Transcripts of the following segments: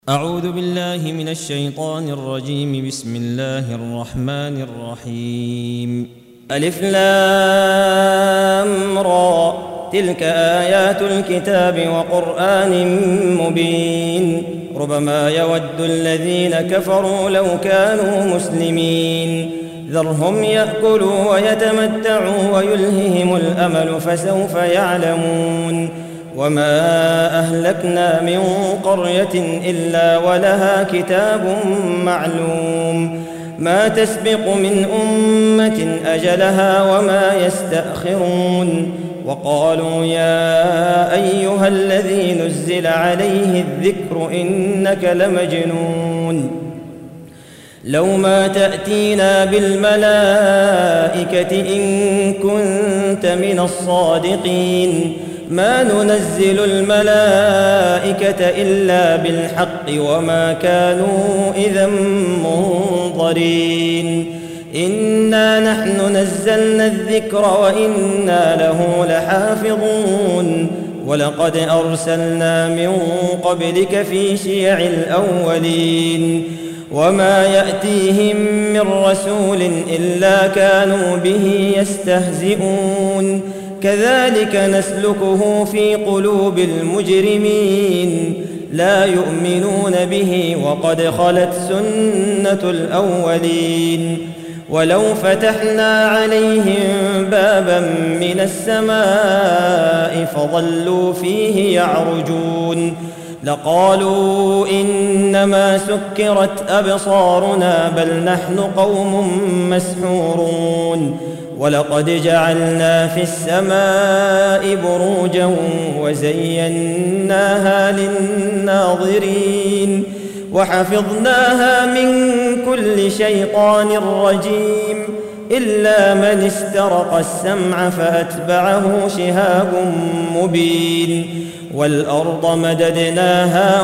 أعوذ بالله من الشيطان الرجيم. بسم الله الرحمن الرحيم. ألف لام را، تلك آيات الكتاب وقرآن مبين. ربما يود الذين كفروا لو كانوا مسلمين. ذرهم يأكلوا ويتمتعوا ويلههم الأمل فسوف يعلمون. وما أهلكنا من قرية إلا ولها كتاب معلوم، ما تسبق من أمة أجلها وما يستأخرون. وقالوا يا أيها الذي نزل عليه الذكر إنك لمجنون، لو ما تأتينا بالملائكة إن كنت من الصادقين. ما ننزل الملائكة إلا بالحق وما كانوا إذا منظرين. إنا نحن نزلنا الذكر وإنا له لحافظون. ولقد أرسلنا من قبلك في شيع الأولين، وما يأتيهم من رسول إلا كانوا به يستهزئون. كذلك نسلكه في قلوب المجرمين، لا يؤمنون به وقد خلت سنة الأولين. ولو فتحنا عليهم بابا من السماء فظلوا فيه يعرجون لقالوا إنما سكرت أبصارنا بل نحن قوم مسحورون. ولقد جعلنا في السماء بروجا وزيناها للناظرين وحفظناها من كل شيطان رجيم إلا من استرق السمع فأتبعه شهاب مبين. والأرض مددناها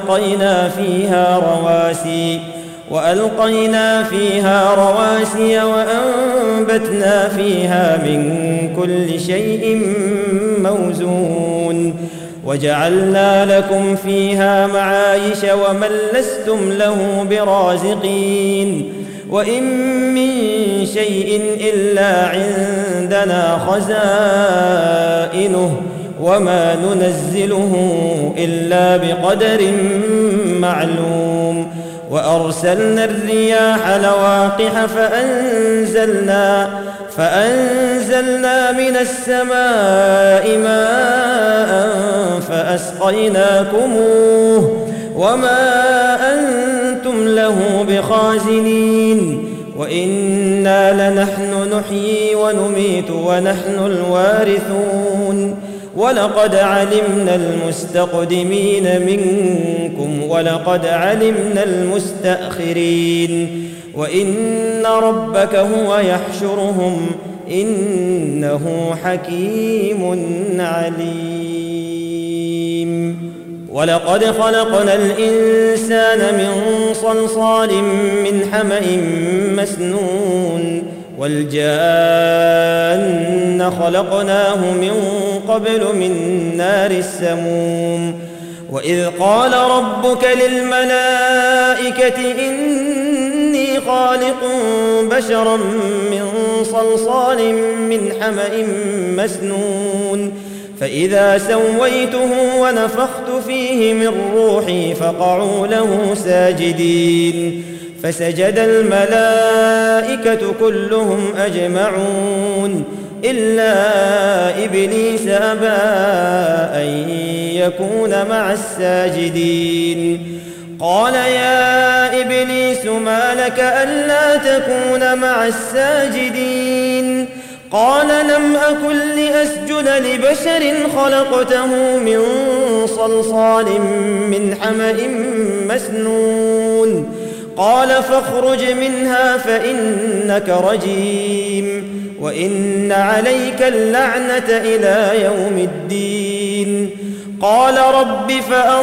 وألقينا فيها رواسي وأنبتنا فيها من كل شيء موزون. وجعلنا لكم فيها معايش ومن لستم له برازقين. وإن من شيء إلا عندنا خزائنه وما ننزله إلا بقدر معلوم. وأرسلنا الرياح لواقح فأنزلنا من السماء ماء فأسقيناكموه وما أنتم له بخازنين. وإنا لنحن نحيي ونميت ونحن الوارثون. ولقد علمنا المستقدمين منكم ولقد علمنا المستأخرين. وإن ربك هو يحشرهم إنه حكيم عليم. ولقد خلقنا الإنسان من صلصال من حمأ مسنون. والجان خلقناه من قبل من نار السموم. وإذ قال ربك للملائكة إني خالق بشرا من صلصال من حمأ مسنون. فإذا سويته ونفخت فيه من روحي فقعوا له ساجدين. فسجد الملائكة كلهم أجمعون إلا إبليس أبى أن يكون مع الساجدين. قال يا إبليس ما لك ألا تكون مع الساجدين؟ قال لم أكن لأسجد لبشر خلقته من صلصال من حمأ مسنون. قال فاخرج منها فإنك رجيم وإن عليك اللعنة إلى يوم الدين. قال رب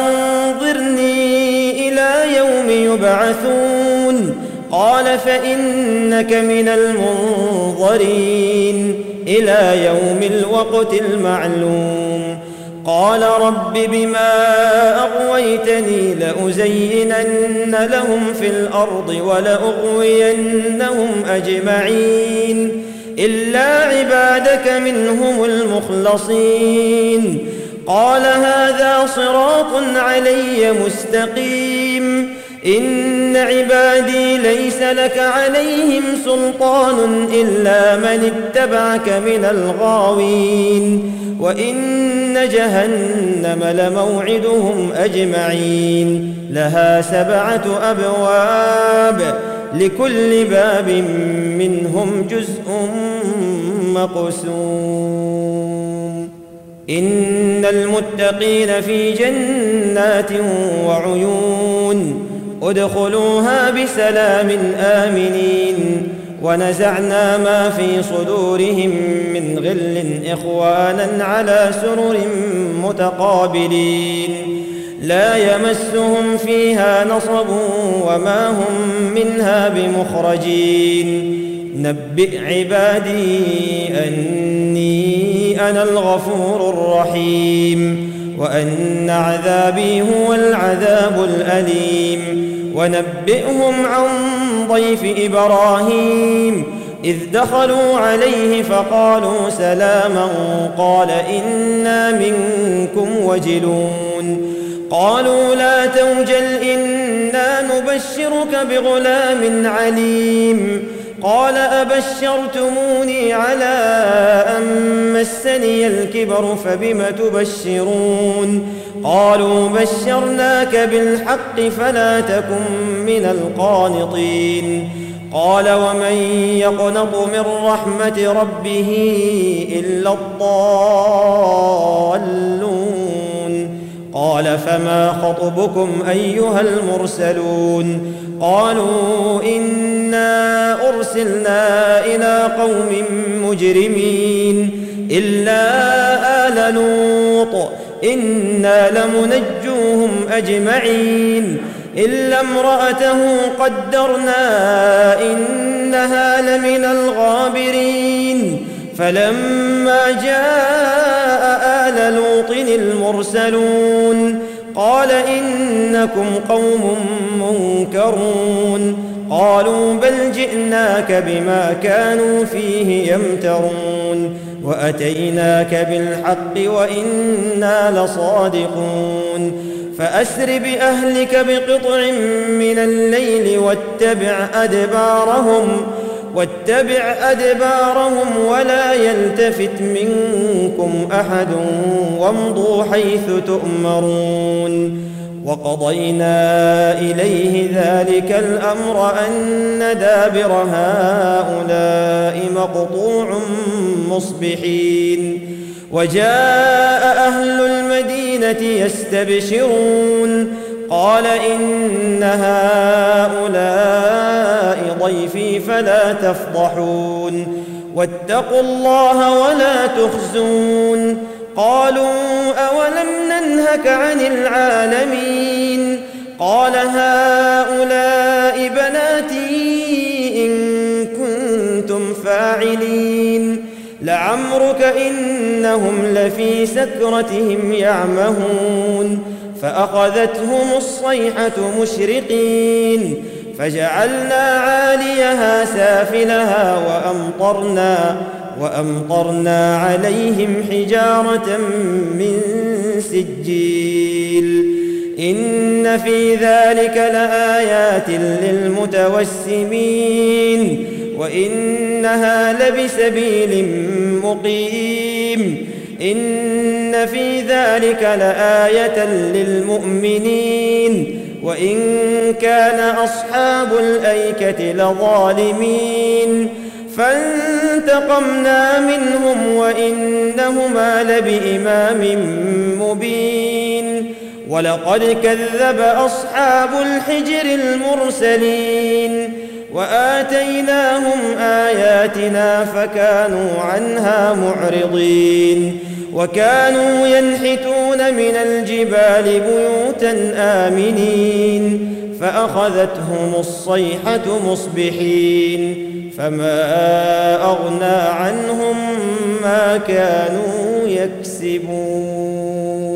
فأنظرني إلى يوم يبعثون. قال فإنك من المنظرين إلى يوم الوقت المعلوم. قال رب بما أغويتني لأزينن لهم في الأرض ولأغوينهم أجمعين إلا عبادك منهم المخلصين قال هذا صراط علي مستقيم إن عبادي ليس لك عليهم سلطان إلا من اتبعك من الغاوين وإن جهنم لموعدهم أجمعين لها 7 أبواب لكل باب منهم جزء مقسوم إن المتقين في جنات وعيون ادخلوها بسلام آمنين ونزعنا ما في صدورهم من غل إخوانا على سرر متقابلين لا يمسهم فيها نصب وما هم منها بمخرجين نبئ عبادي أني أنا الغفور الرحيم وأن عذابي هو العذاب الأليم ونبئهم عن ضيف إبراهيم إذ دخلوا عليه فقالوا سلاما قال إنا منكم وجلون قالوا لا توجل إنا نبشرك بغلام عليم قال أبشرتموني على أن مسني الكبر فبم تبشرون قالوا بشرناك بالحق فلا تكن من القانطين قال ومن يقنط من رحمة ربه إلا الضالون قال فما خطبكم أيها المرسلون قالوا إنا أرسلنا إلى قوم مجرمين إلا آل لوط إنا لمنجوهم أجمعين إلا امرأته قدرنا إنها لمن الغابرين فلما جاء آل لوط المرسلون قال إنكم قوم منكرون قالوا بل جئناك بما كانوا فيه يمترون وأتيناك بالحق وإنا لصادقون فأسر بأهلك بقطع من الليل واتبع أدبارهم ولا يلتفت منكم أحد وامضوا حيث تؤمرون وقضينا إليه ذلك الأمر أن دابر هؤلاء مقطوع مصبحين وجاء أهل المدينة يستبشرون قال إن هؤلاء ضيفي فلا تفضحون واتقوا الله ولا تخزون قالوا أولم ننهك عن العالمين قال هؤلاء بناتي إن كنتم فاعلين لعمرك إنهم لفي سكرتهم يعمهون فأخذتهم الصيحة مشرقين فجعلنا عاليها سافلها وأمطرنا عليهم حجارة من سجيل إن في ذلك لآيات للمتوسمين وإنها لبسبيل مقيم إن في ذلك لآية للمؤمنين وإن كان أصحاب الأيكة لظالمين فانتقمنا منهم وإنهما لبإمام مبين ولقد كذب أصحاب الحجر المرسلين وآتيناهم آياتنا فكانوا عنها معرضين وكانوا ينحتون من الجبال بيوتا آمنين فأخذتهم الصيحة مصبحين فما أغنى عنهم ما كانوا يكسبون.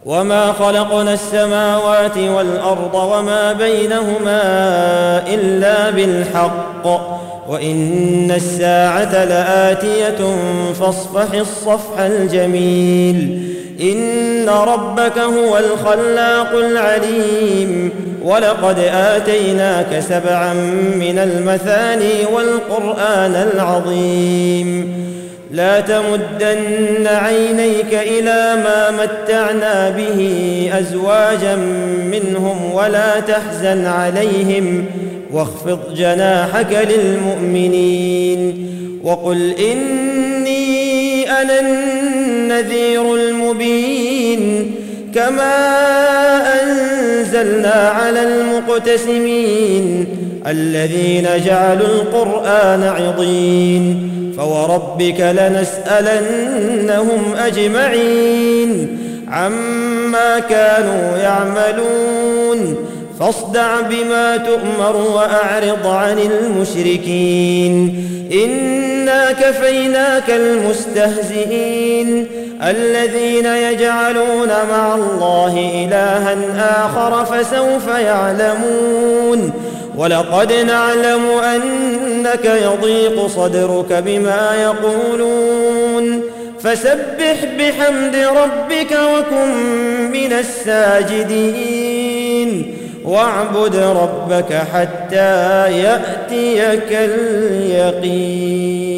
وما خلقنا السماوات والأرض وما بينهما إلا بالحق وإن الساعة لآتية فاصفح الصفح الجميل إن ربك هو الخلاق العليم ولقد آتيناك 7 من المثاني والقرآن العظيم لا تمدن عينيك إلى ما متعنا به أزواجا منهم ولا تحزن عليهم واخفض جناحك للمؤمنين وقل إني أنا النذير المبين كما أنزلنا على المقتسمين الذين جعلوا القرآن عضين فوربك لنسألنهم أجمعين عما كانوا يعملون فاصدع بما تؤمر وأعرض عن المشركين إنا كفيناك المستهزئين الذين يجعلون مع الله إلها آخر فسوف يعلمون ولقد نعلم أنك يضيق صدرك بما يقولون فسبح بحمد ربك وكن من الساجدين واعبد ربك حتى يأتيك اليقين.